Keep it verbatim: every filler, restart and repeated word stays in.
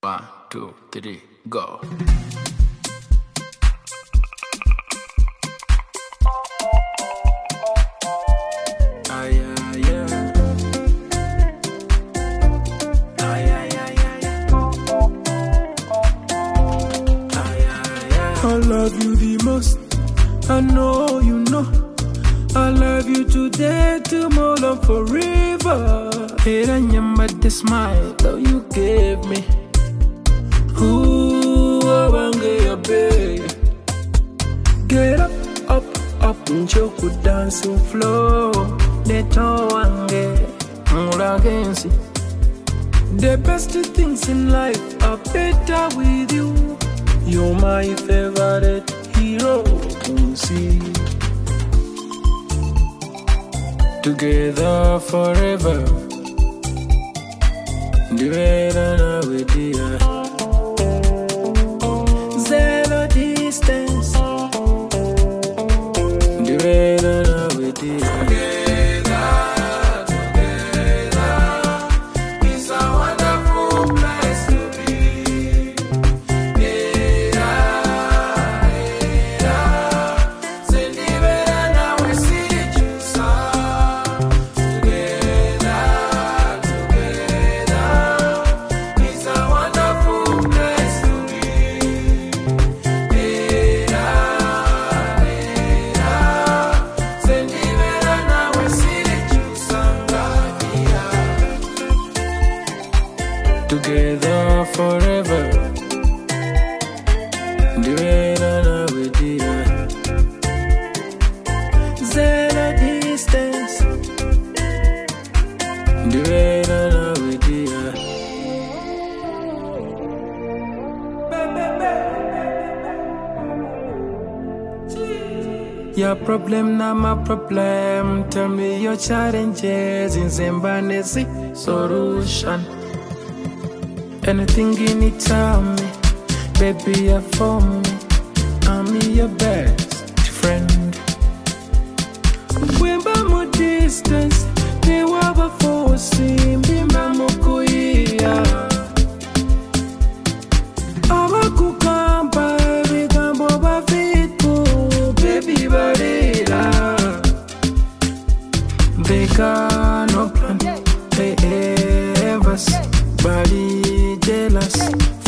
One, two, three, go. Ah, yeah, yeah. Ah, yeah, yeah, yeah, yeah. Ah, yeah, yeah. I love you the most. I know you know. I love you today, tomorrow, forever. Hey, I remember the smile that you gave me. Ooh, I want to get your baby. Get up, up, up, and choke with dancing flow. Neto wange, mula gensi. The best things in life are better with you. You're my favorite hero to see. Together forever. Together with you. Zero distance. Together with you. Together forever. Together with you. Zero distance. Together with you. Your problem, not my problem. Tell me your challenges in Zimbanese solution. Anything you need, tell me. Baby, you're for me. I'm your best friend. When by my distance, they were before seeing me, Mamma Kuya. Our cucumber, every gambo, baby, barilla. They got no plan, they ever body jealous.